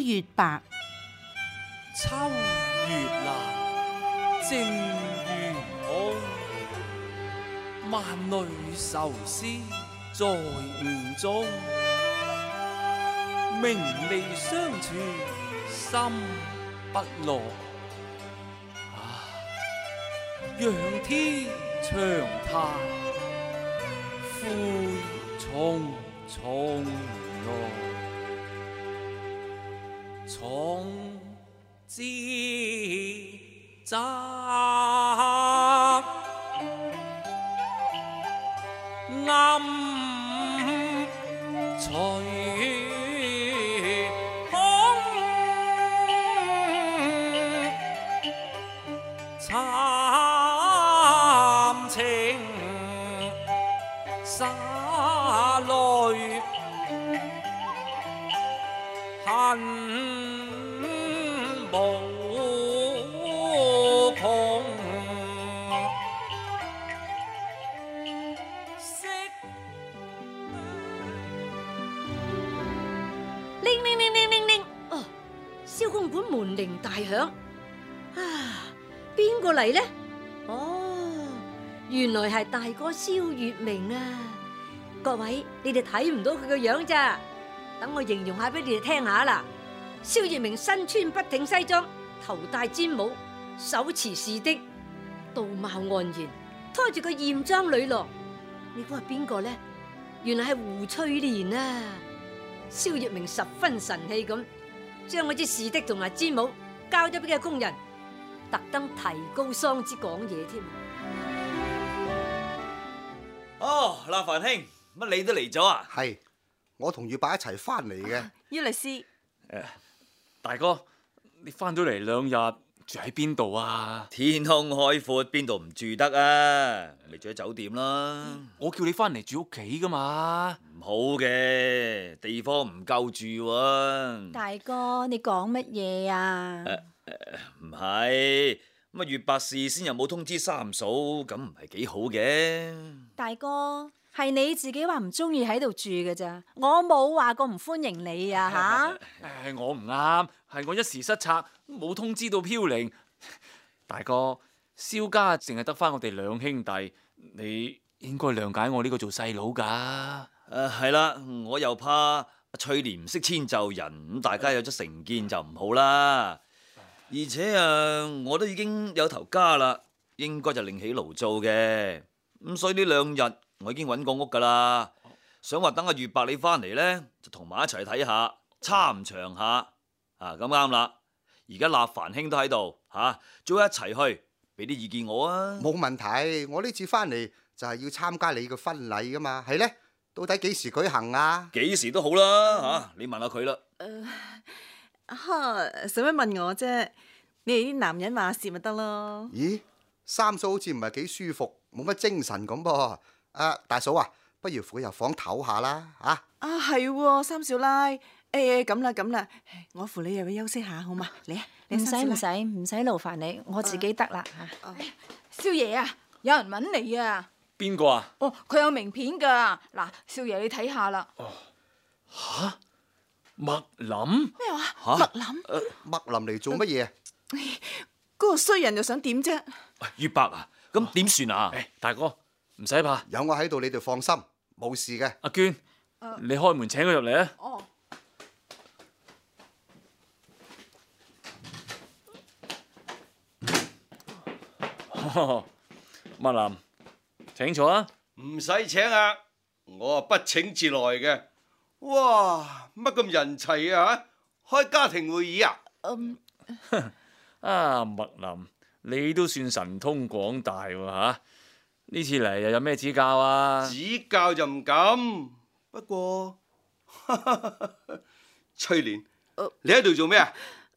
月白。 秋月難，正如痛。萬類愁思在吳中，明離相處心不樂。仰天長嘆，悔匆匆來。從知責暗隨空，慘情灑淚恨無窮。 鈴鈴鈴鈴鈴鈴！哦，蕭公館門鈴大響啊！邊個嚟呢？哦，原來係大哥蕭月明啊！各位，你哋睇唔到佢個樣咋？等我形容下俾你哋聽下啦。蕭月明身穿筆挺西裝，頭戴尖帽，手持士的，道貌岸然，拖住個艷妝女郎。你估係邊個呢？原來係胡翠蓮啊！蕭月明十分神氣咁，將嗰支士的同埋尖帽交咗俾個工人，特登提高嗓子講嘢添。 哦，立凡兄，乜你都嚟咗啊？ 係，我同月伯一齊翻嚟嘅。 於律師， 大哥，你翻咗嚟2日，住喺邊度啊？ 天空海闊，邊度唔住得啊？咪住喺酒店啦。 我叫你翻嚟住屋企噶嘛。 唔好嘅，地方唔夠住喎。 大哥，你講乜嘢啊？ 唔係，咁啊月伯事先又冇通知三嫂，咁唔係幾好嘅。 大哥，係你自己話唔中意喺度住嘅咋，我冇話過唔歡迎你啊吓。 我唔啱，係我一時失策，冇通知到飄零。大哥，蕭家淨係得翻我哋2兄弟，你應該諒解我呢個做細佬噶。 係啦，我又怕翠蓮唔識遷就人，咁大家有咗成見就唔好啦。而且我都已經有頭家啦，應該就另起爐灶嘅。咁所以呢2日我已經揾過屋噶啦，想話等阿月伯你翻嚟呢，就同埋一齊睇下，參詳下。咁啱啦，而家立凡兄都喺度早一齊去，俾啲意見我啊。 冇問題，我呢次翻嚟就係要參加你嘅婚禮噶嘛，係呢？到底幾時舉行啊？ 幾時都好啦，你問下佢啦。 使乜問我啫？你哋啲男人話事咪得咯。 咦，三嫂好似唔係幾舒服，冇乜精神咁噃。大嫂啊，不如扶佢入房唞下啦， 係三少奶。咁啦，我扶你入去休息下好嘛？嚟啊， 唔使勞煩你，我自己得啦少爺啊，有人揾你啊！ 邊個啊？ 哦，佢有名片噶。嗱，少爺你睇下啦。 吓？麥林？ 咩話？麥林？ 麥林嚟做乜嘢？ 嗰個衰人又想點啫？ 月伯啊，咁點算啊？ 大哥唔使怕， 有我喺度，你哋放心，冇事嘅。 阿娟，你開門請佢入嚟啊！麥林，請坐啊！ 唔使請啊，我不請自來嘅。哇，乜咁人齊啊？開家庭會議啊？ 麥林，你都算神通廣大喎呢次嚟又有咩指教啊？ 指教就唔敢，不過翠蓮，你喺度做咩啊？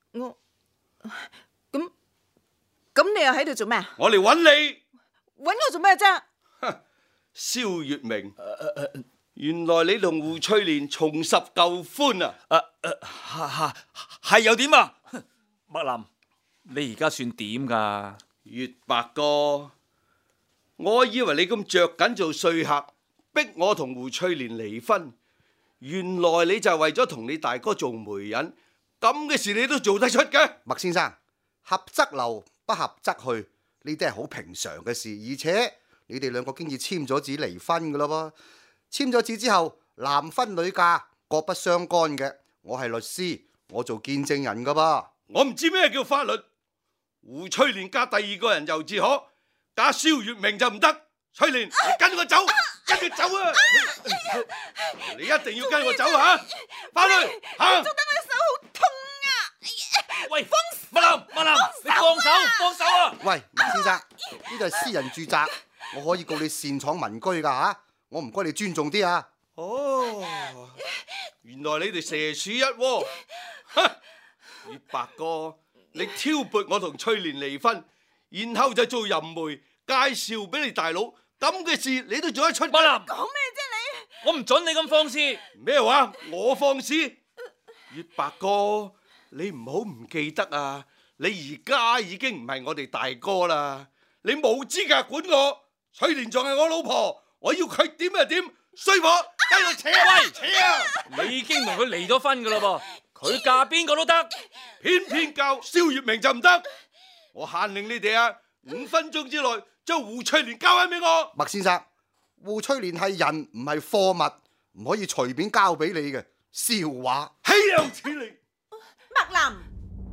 咁你又喺度做咩啊？ 我嚟揾你， 揾我做咩啫？ 蕭月明，原來你同胡翠蓮重拾舊歡啊！ 係又點啊？ 麥林，你而家算點噶？ 月伯哥，我以為你咁着緊做說客，逼我同胡翠蓮離婚，原來你就係為咗同你大哥做媒人， 咁嘅事你都做得出嘅？ 麥先生，合則留，不合則去，呢啲係好平常嘅事，而且你哋兩個經已簽咗紙離婚噶啦噃。簽咗紙之後，男婚女嫁，各不相干嘅。我係律師，我做見證人噶噃。 我唔知咩叫法律。胡翠蓮嫁第二個人猶自可，嫁蕭月明就唔得。翠蓮，你跟我走，跟佢走啊！你一定要跟我走啊！翻去行。 捉得我隻手好痛啊！ 喂，麥林，你放手啊！ 喂，麥先生，呢度係私人住宅，我可以告你擅闖民居噶吓，我唔該你尊重啲啊！ 哦，原來你哋蛇鼠一窩，哼！月白哥，你挑撥我同翠蓮離婚，然後就做淫媒介紹俾你大佬，咁嘅事你都做得出？ 麥林， 講咩啫你？ 我唔准你咁放肆！ 咩話？我放肆？月白哥，你唔好唔記得啊！你而家已經唔係我哋大哥啦，你冇資格管我。翠蓮仲係我老婆，我要佢點就點，衰婆跟我扯啊！喂，扯啊！ 你已經同佢離咗婚噶啦噃，佢嫁邊個都得， 偏偏教蕭月明就唔得。我限令你哋啊，5分鐘之內將胡翠蓮交翻俾我。 麥先生，胡翠蓮係人唔係貨物，唔可以隨便交俾你嘅。笑話， 豈有此理！ 麥林，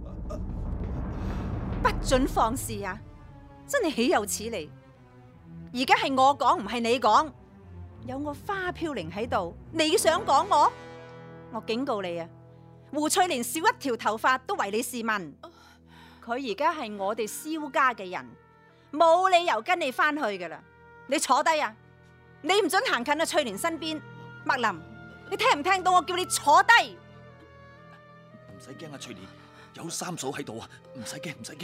不准放肆啊！真係豈有此理！而家係我講，唔係你講。有我花飄零喺度，你想講我？我警告你啊！胡翠蓮少一條頭髮都為你是問。佢而家係我哋蕭家嘅人，冇理由跟你翻去噶啦。你坐低啊！你唔准行近阿翠蓮身邊。麥林，你聽唔聽到我叫你坐低？ 唔使驚啊，翠蓮，有三嫂喺度啊，唔使驚，唔使驚。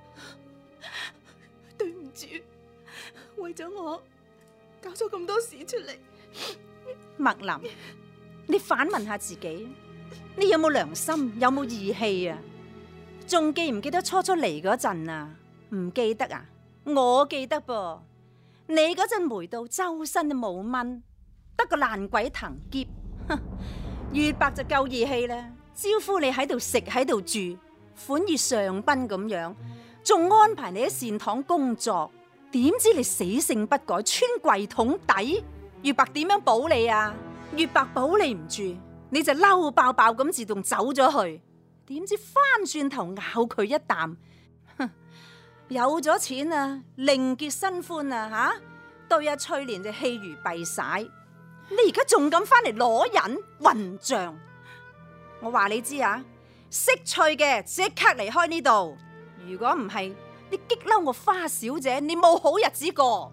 對唔住，為咗我搞咗咁多事出嚟。 麥林，你反問下自己，你有冇良心，有冇義氣啊？仲記唔記得初初嚟嗰陣啊？唔記得啊？我記得噃，你嗰陣霉到周身都冇蚊，得個爛鬼藤篋。月白就夠義氣啦，招呼你喺度食喺度住，款如上賓咁樣，仲安排你喺善堂工作。點知你死性不改，穿櫃桶底。月白點樣保你啊？月白保你唔住，你就嬲爆爆咁自動走咗去。點知翻轉頭咬佢一啖，有咗錢啊，另結新歡啊吓！對阿翠蓮就氣如敝屣。你而家仲敢翻嚟攞人混賬！我話你知啊，識趣嘅即刻離開呢度。如果唔係，你激嬲我花小姐，你冇好日子過。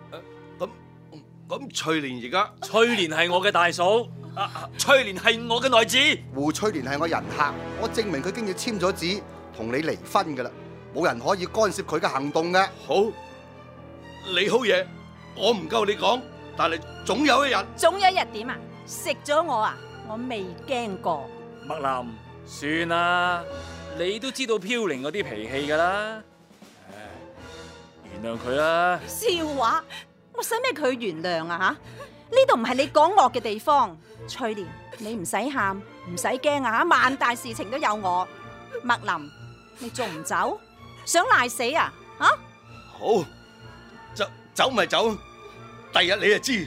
咁翠蓮而家， 翠蓮係我嘅大嫂， 翠蓮係我嘅內子。 胡翠蓮係我人客，我證明佢經已簽咗紙同你離婚噶啦，冇人可以干涉佢嘅行動嘅。 好，你好嘢，我唔夠你講，但係總有一日。 總有一日點啊？食咗我啊？我未驚過。 麥林，算啦，你都知道飄零嗰啲脾氣噶啦，原諒佢啦。 笑話，我使咩佢原諒啊？吓，呢度唔係你講惡嘅地方。翠蓮，你唔使喊，唔使驚啊！吓，萬大事情都有我。麥林，你仲唔走？想賴死啊？吓！ 好，走咪走，第日你就知。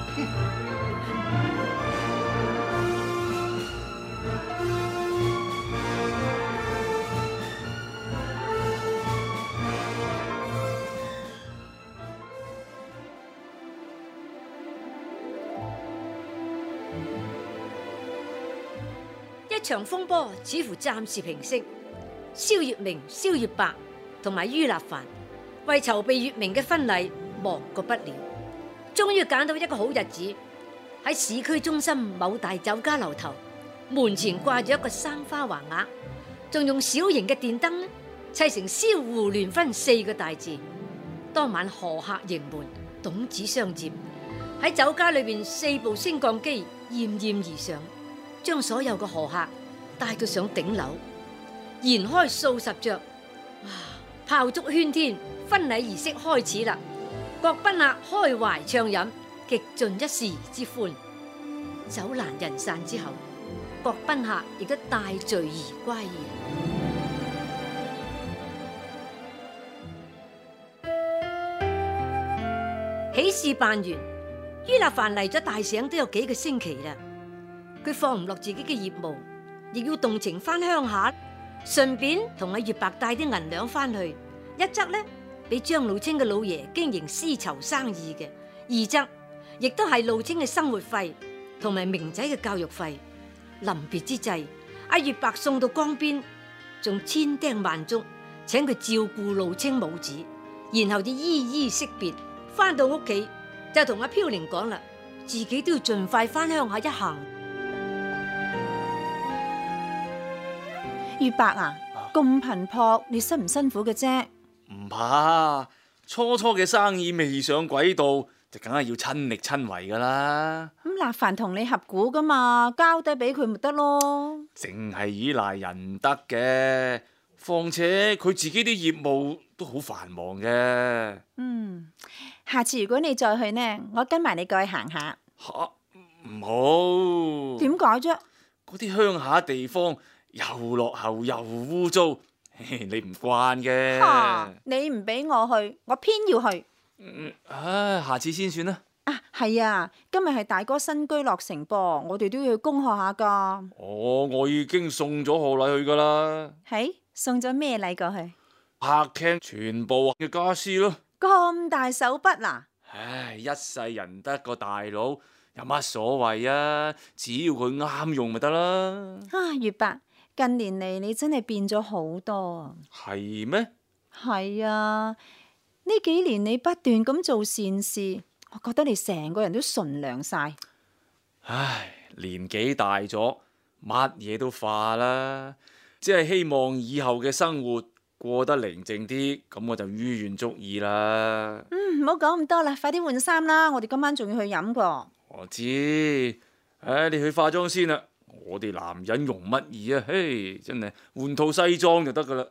一場風波似乎暫時平息，蕭月明、蕭月白同埋于立凡為籌備月明嘅婚禮忙個不了，終於揀到一個好日子，喺市區中心某大酒家樓頭門前掛住一個生花橫額，仲用小型嘅電燈砌成蕭胡聯婚4個大字。當晚賀客盈門，董子相接，喺酒家裏邊4部升降機艷艷而上，將所有嘅賀客帶到上頂樓，燃開數十着，哇！炮竹喧天，婚禮儀式開始啦！各賓客開懷暢飲，極盡一時之歡。酒闌人散之後， 各賓客亦都大聚而歸。喜事辦完，于立凡嚟咗大省都有幾個星期啦。佢放唔落自己嘅業務，亦要動情翻鄉下，順便同阿月白帶啲銀兩翻去。一則呢，俾張老清嘅老爺經營絲綢生意嘅；二則亦都係老清嘅生活費同埋明仔嘅教育費。臨別之際，阿月白送到江邊，仲千叮萬囑，請佢照顧老清母子，然後就依依惜別。翻到屋企就同阿飄玲講啦，自己都要盡快翻鄉下一行。 月白啊，咁頻撲，你辛唔辛苦嘅啫？ 唔怕，初嘅生意未上軌道，就梗係要親力親為噶啦。 咁立凡同你合股噶嘛，交低俾佢咪得咯。 淨係依賴人唔得嘅，況且佢自己啲業務都好繁忙嘅。 下次如果你再去呢，我跟埋你過去行下。 吓，唔好。 點解啫？ 嗰啲鄉下地方又落後又污糟，你唔慣嘅。 你唔俾我去，我偏要去。 下次先算啦。 係啊，今日係大哥新居落成噃，我哋都要去恭賀下噶。 我已經送咗賀禮去噶啦。 係送咗咩禮過去？ 客廳全部嘅家私咯。 咁大手筆嗱！ 唉，一世人得個大佬，有乜所謂啊？只要佢啱用咪得啦。 月白，近年嚟你真係變咗好多。 係咩？ 係啊，呢幾年你不斷咁做善事，我覺得你成個人都純良晒。 唉，年紀大咗，乜嘢都化啦，只係希望以後嘅生活過得寧靜啲，咁我就於願足矣啦。 唔好講咁多啦，快啲換衫啦，我哋今晚仲要去飲噃。 我知，你去化妝先啦。我哋男人容乜易啊？嘿，真係換套西裝就得噶啦。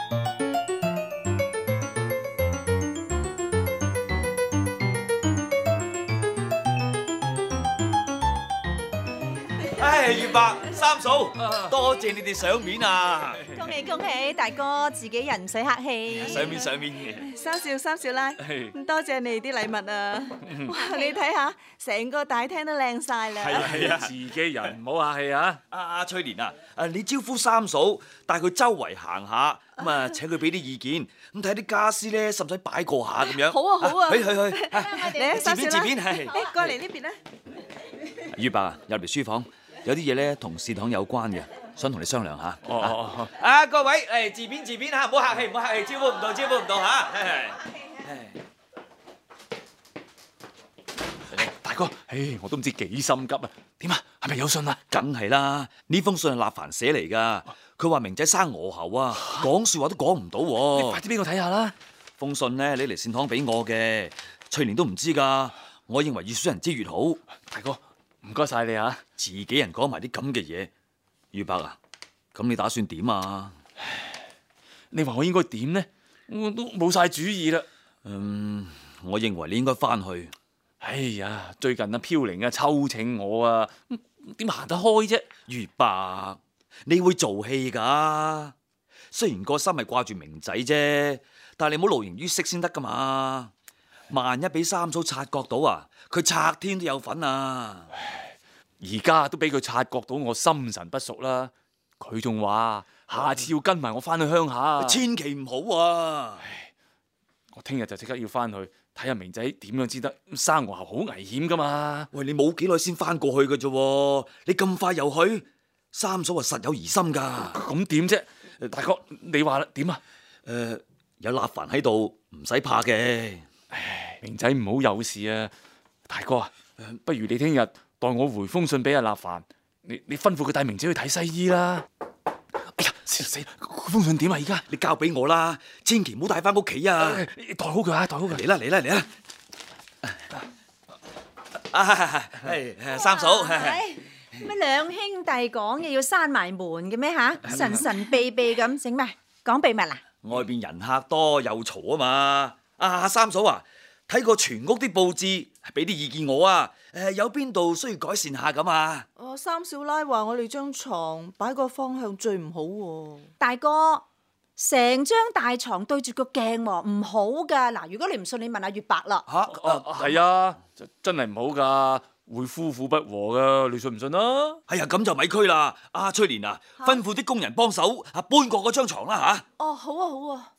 月白、三嫂，多謝你哋賞面啊！ 恭喜恭喜，大哥自己人唔使客氣。 賞面。 三少奶，多謝你哋啲禮物啊！哇，你睇下，成個大廳都靚晒啦。 係啊，自己人唔好客氣啊！ 阿翠蓮啊，你招呼三嫂，帶佢周圍行下，咁啊請佢俾啲意見，咁睇啲家私咧，使唔使擺過下咁樣？ 好啊！ 去， 嚟三少奶， 係。 過嚟呢邊啦。 月白啊，入嚟書房。有啲嘢咧同事堂有關嘅，想同你商量下。各位，嚟自邊嚇，唔好客氣，招呼唔到嚇。 大哥，我都唔知幾心急啊！點啊？係咪有信啊？ 梗係啦，呢封信係立凡寫嚟㗎。佢話明仔生鵝喉啊，講説話都講唔到喎。 你快啲俾我睇下啦！ 封信咧，你嚟善堂俾我嘅，翠蓮都唔知㗎。我認為越少人知越好。 大哥，唔該晒你啊！ 自己人講埋啲咁嘅嘢，月白啊，咁你打算點啊？ 你話我應該點呢？我都冇晒主意啦。 我認為你應該翻去。 哎呀，最近阿飄玲啊抽請我啊，點行得開啫？ 月白，你會做戲㗎，雖然個心係掛住明仔啫，但係你唔好露形於色先得㗎嘛。萬一俾三嫂察覺到啊，佢拆天都有份啊！ 而家都俾佢察覺到我心神不屬啦，佢仲話下次要跟埋我翻去鄉下， 千祈唔好啊！ 我聽日就即刻要翻去睇下明仔點樣至得，生鵝喉好危險噶嘛！ 喂，你冇幾耐先翻過去嘅啫，你咁快又去？三嫂話實有疑心噶。 咁點啫？大哥，你話啦，點啊？ 有立凡喺度，唔使怕嘅。 明仔唔好有事啊！大哥啊，不如你聽日代我回封信俾阿立凡，你吩咐佢帶明仔去睇西醫啦。哎呀，死！封信點啊？而家你交俾我啦，千祈唔好帶翻屋企啊！ 袋好佢啊，袋好佢。 嚟啦！三嫂， 乜兩兄弟講嘢要閂埋門嘅咩吓？神神秘秘咁整咩？講秘密啦！ 外邊人客多又嘈啊嘛！三嫂啊， 睇過全屋啲佈置，俾啲意見我啊。有邊度需要改善下咁啊？ 三少奶話我哋張床擺個方向最唔好喎。 大哥，成張大床對住個鏡喎，唔好噶。嗱，如果你唔信，你問阿月伯啦。 係啊，真係唔好㗎，會夫婦不和㗎，你信唔信啊？ 哎呀，咁就咪區啦。阿翠蓮啊，吩咐啲工人幫手搬過嗰張床啦嚇。 哦，好啊，好啊。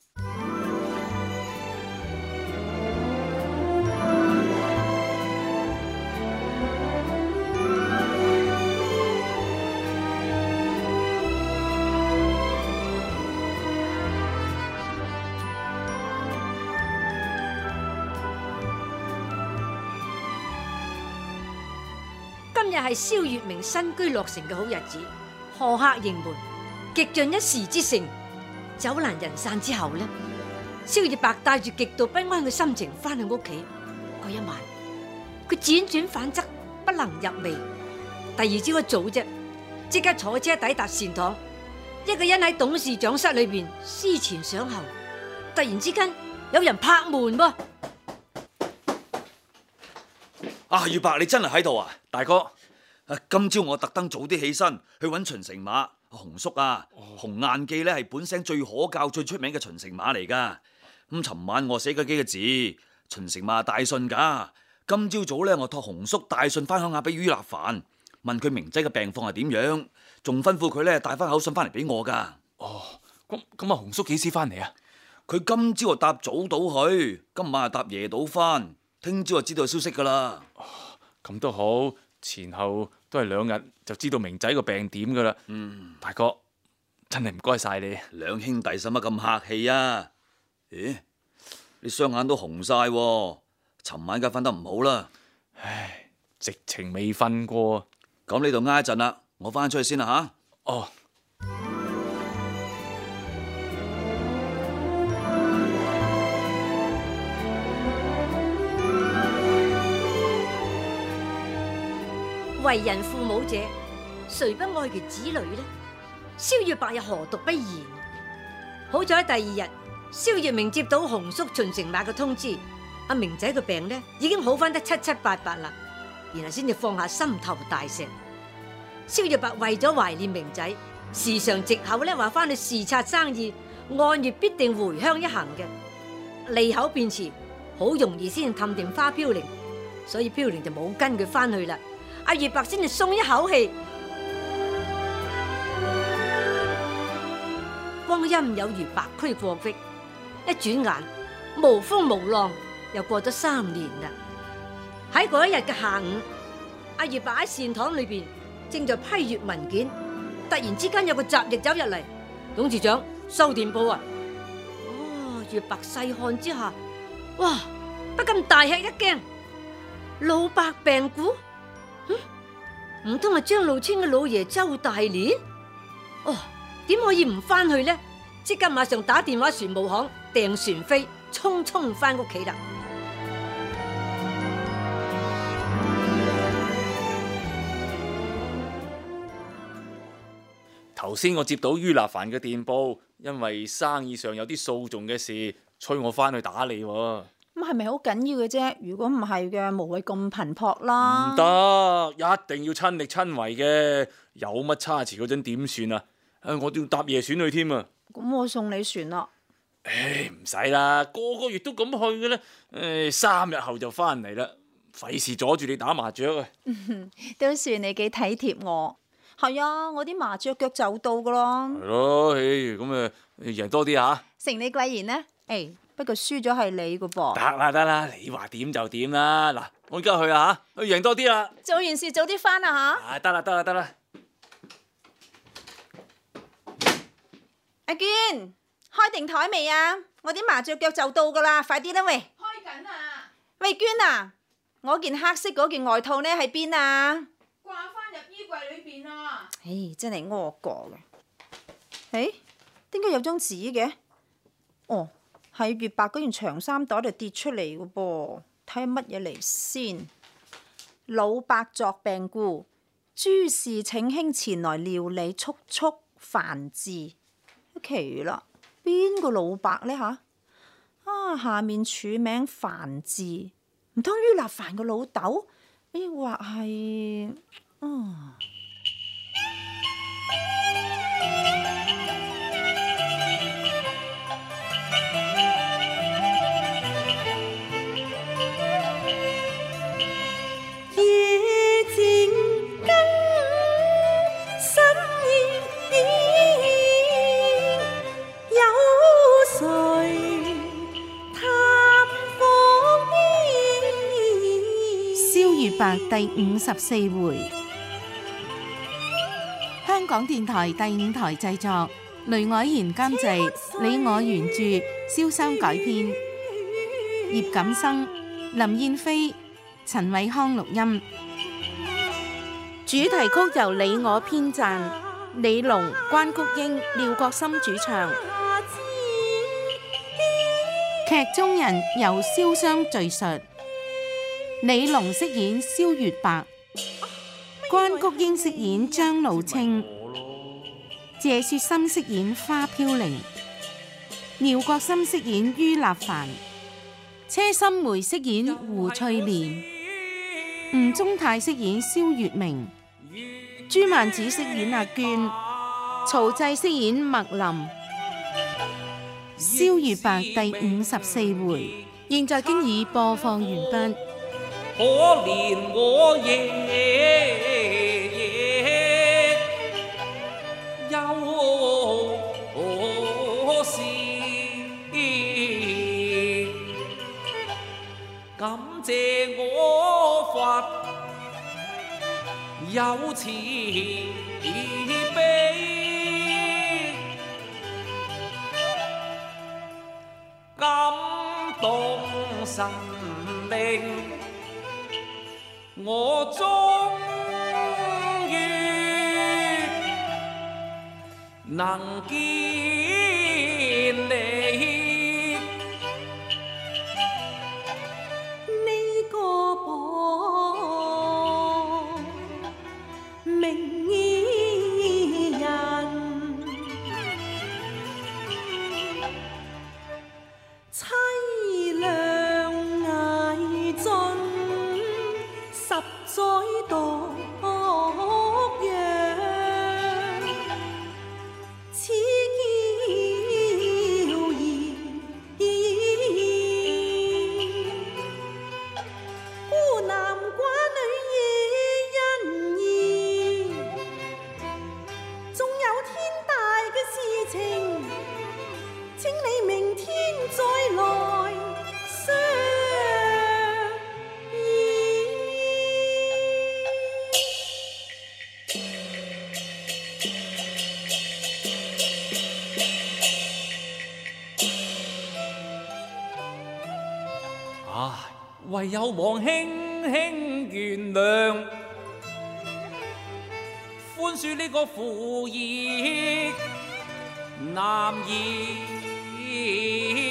今日係蕭月明新居落成嘅好日子，賀客迎門，極盡一時之盛。酒闌人散之後呢，蕭月白帶住極度不安嘅心情翻去屋企。嗰一晚，佢輾轉反側，不能入寐。第二朝一早啫，即刻坐車抵達善堂，一個人喺董事長室裏邊思前想後。突然之間，有人拍門噃。 月伯，你真係喺度啊？ 大哥， 今朝我特登早啲起身去揾秦城馬洪叔啊。洪雁記咧係本省最可教、最出名嘅秦城馬嚟噶。咁尋晚我寫咗幾個字，秦城馬帶信噶。今朝早咧，我託洪叔帶信翻鄉下俾于立凡，問佢明仔嘅病況係點樣，仲吩咐佢咧帶翻口信翻嚟俾我噶。 咁洪叔幾時翻嚟啊？ 佢今朝就搭早到去，今晚就搭夜到翻，聽朝就知道消息噶啦。 咁都好，前後都係2日就知道明仔個病點噶啦。大哥真係唔該晒你。 兩兄弟使乜咁客氣啊？咦，你雙眼都紅晒，尋晚梗係瞓得唔好啦。 唉，直情未瞓過。 咁呢度挨一陣啦，我翻出去先啦吓。 哦。 為人父母者，誰不愛其子女呢？蕭月白又何獨不然？好在第2日，蕭月明接到洪叔秦城馬嘅通知，阿明仔個病呢已經好翻得七七八八啦，然後先至放下心頭大石。蕭月白為咗懷念明仔，時常藉口咧話翻去視察生意，按月必定回鄉一行嘅，利口辯詞，好容易先氹掂花飄零，所以飄零就冇跟佢翻去啦。阿月白先至鬆一口氣。光陰有如白駒過隙，一轉眼無風無浪，又過咗3年啦。喺嗰一日嘅下午，阿月白喺善堂裏邊正在批閱文件，突然之間有個雜役走入嚟，董事長收電報啊！月白細看之下，哇，不禁大吃一驚，老伯病故。唔通係張路村嘅老爺周大年？點可以唔翻去呢？即刻馬上打電話船務行訂船飛，匆匆翻屋企啦。 頭先我接到于立凡嘅電報，因為生意上有啲訴訟嘅事，催我翻去打你。 咁係咪好緊要嘅啫？如果唔係嘅，無謂咁頻撲啦。 唔得，一定要親力親為嘅。有乜差池嗰陣點算啊？我都要搭夜船去添啊！ 咁我送你船啦。 唔使啦，個月都咁去嘅咧。3日後就翻嚟啦，費事阻住你打麻雀啊！ 都算你幾體貼我。係啊，我啲麻雀腳就到噶啦。 係咯，咁贏多啲啊！ 承你貴言啦。不過輸咗係你噶噃。 得啦，你話點就點啦。嗱，我而家去啊吓，去贏多啲啦。 做完事早啲翻啊吓。 得啦。 阿娟，開定台未啊？我啲麻雀腳就到噶啦，快啲啦喂！ 開緊啊！ 喂娟啊，我件黑色嗰件外套呢喺邊啊？ 掛翻入衣櫃裏邊啊！ 真係屙過嘅。點解有張紙嘅？喺月白嗰件長衫袋度跌出嚟嘅噃，睇下乜嘢嚟先。老伯作病故，諸事請兄前來料理，速速煩至。奇啦，邊個老伯呢吓？ 下面署名凡字，唔通于立凡個老豆？抑或係第54回，香港電台第5台製作，雷凱賢監製，李我原著，蕭商改編，葉錦生、林燕飛、陳偉康錄音。主題曲由李我編撰，李龍、關菊英、廖國森主唱。劇中人由蕭商敘述。李龍飾演蕭月白，關菊英飾演張露清，謝雪心飾演花飄零，廖國森飾演于立凡，車心梅飾演胡翠蓮，吳宗泰飾演蕭月明，朱曼子飾演阿娟，曹濟飾演麥林。蕭月白第54回，現在經已播放完畢。 可憐我亦有事，感謝我佛有慈悲，感動神靈。我終於能見你， 呢個薄名醫人，凄涼危盡。十載毒藥，此嬌兒，孤男寡女亦欣然，縱有天大嘅事情，請你明天再來相。 唯有望輕輕原諒，寬恕呢個負義男兒。